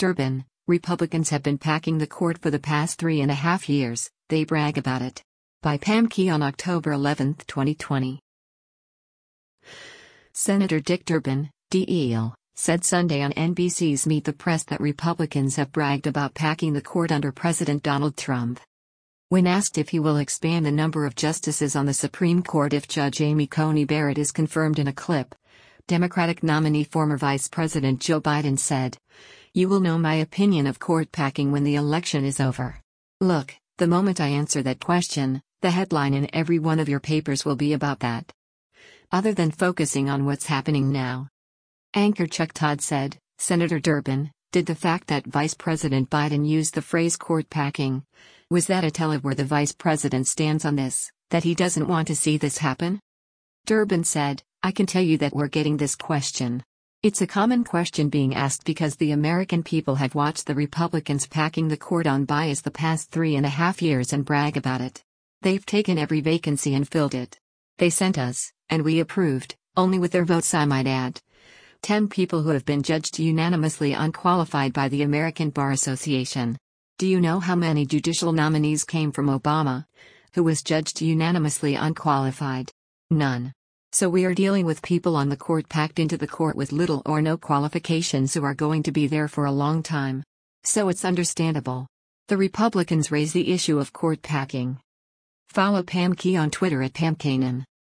Durbin, Republicans have been packing the court for the past 3.5 years, they brag about it. By Pam Key on October 11, 2020. Senator Dick Durbin, DL, said Sunday on NBC's Meet the Press that Republicans have bragged about packing the court under President Donald Trump. When asked if he will expand the number of justices on the Supreme Court if Judge Amy Coney Barrett is confirmed in a clip, Democratic nominee former Vice President Joe Biden said, "You will know my opinion of court packing when the election is over. Look, the moment I answer that question, the headline in every one of your papers will be about that. Other than focusing on what's happening now." Anchor Chuck Todd said, "Senator Durbin, did the fact that Vice President Biden used the phrase court packing, was that a tell of where the Vice President stands on this, that he doesn't want to see this happen?" Durbin said, "I can tell you that we're getting this question. It's a common question being asked because the American people have watched the Republicans packing the court on bias the past 3.5 years and brag about it. They've taken every vacancy and filled it. They sent us, and we approved, only with their votes I might add, 10 people who have been judged unanimously unqualified by the American Bar Association. Do you know how many judicial nominees came from Obama, who was judged unanimously unqualified? None. So we are dealing with people on the court packed into the court with little or no qualifications who are going to be there for a long time. So it's understandable. The Republicans raise the issue of court packing." Follow Pam Key on Twitter at PamKanan.